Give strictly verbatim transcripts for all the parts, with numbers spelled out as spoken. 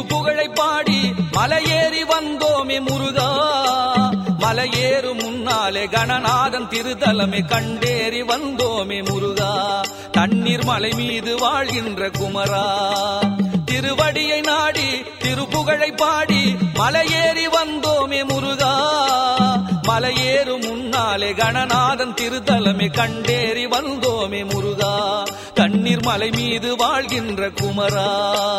திருப்புகழை பாடி மலையேறி வந்தோமே முருகா. மலையேறு முன்னாலே கணநாதன் திருத்தலமே கண்டேறி வந்தோமே முருகா. தண்ணீர் மலை மீது வாழ்கின்ற குமரா, திருவடியை நாடி திருப்புகழை பாடி மலையேறி வந்தோமே முருகா. மலையேறு முன்னாலே கணநாதன் திருத்தலமே கண்டேறி வந்தோமே முருகா. தண்ணீர் மலை மீது வாழ்கின்ற குமரா.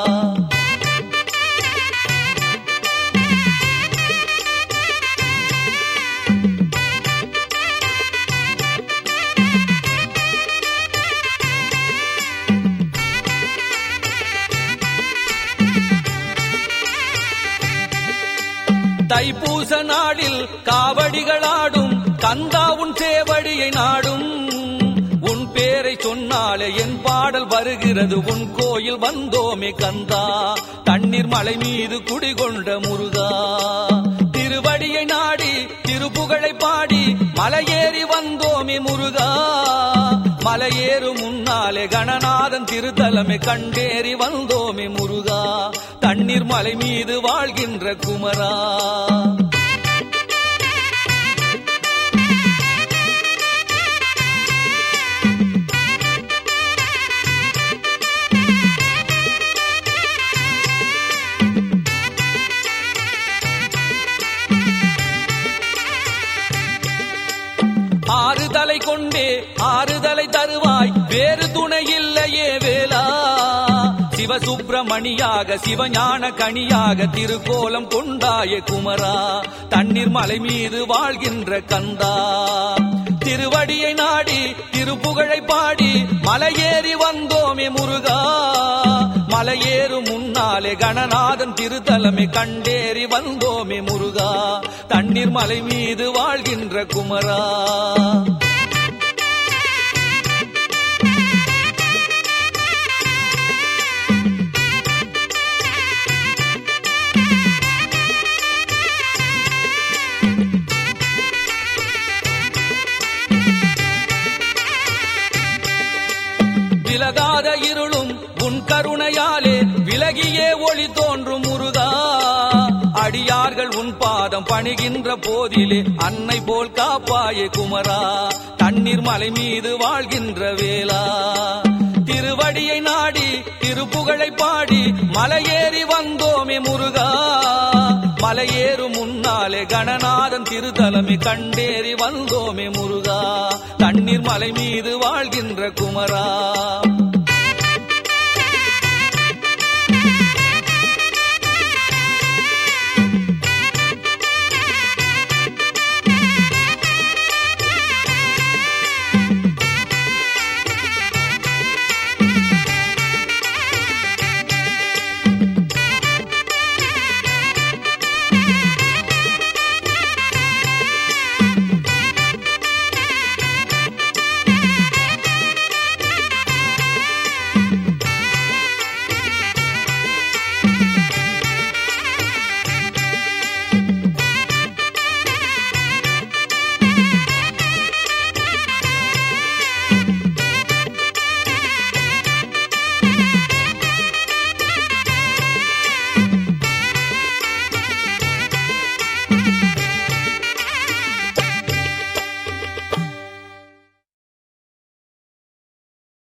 தைப்பூச நாளில் காவடிகளாடும் கந்தா உன் சேவடியை நாடும். உன் பேரை சொன்னாலே என் பாடல் வருகிறது, உன் கோயில் வந்தோமே கந்தா. தண்ணீர் மலை மீது குடிகொண்ட முருகா, திருவடியை நாடி திருப்புகழை பாடி மலையேறி வந்தோமே முருகா. மலையேறு முன்னாலே கணநாதன் திருத்தலமே கண்டேறி வந்தோமே முருகா. தண்ணீர் மலை மீது வாழ்கின்ற குமரா. ஆறுதலை கொண்டே ஆறுதலை தருவாய், வேறு துணை இல்லையே வேளா. சிவசுப்பிரமணியாக சிவஞான கனியாக திருக்கோலம் கொண்டாயே குமரா. தண்ணீர் மலை மீது வாழ்கின்ற கந்தா, திருவடியை நாடி திருப்புகழை பாடி மலையேறி வந்தோமே முருகா. மலையேறு முன்னாலே கணநாதன் திருத்தலமே கண்டேறி வந்தோமே முருகா. தண்ணீர் மலை மீது வாழ்கின்ற குமரா. விலகாத இருளும் உன் கருணையாலே விலகியே ஒளி தோன்றும் முருகா. அடியார்கள் உன் பாதம் பணிகின்ற போதிலே அன்னை போல் காப்பாயே குமரா. தண்ணீர் மலை மீது வாழ்கின்ற வேளா, திருவடியை நாடி திருப்புகழை பாடி மலையேறி வந்தோமே முருகா. மலையேறு முன்னாலே கணநாதன் திருத்தலமே கண்டேறி வந்தோமே முருகா. தண்ணீர் மலை மீது வாழ்கின்ற குமரா.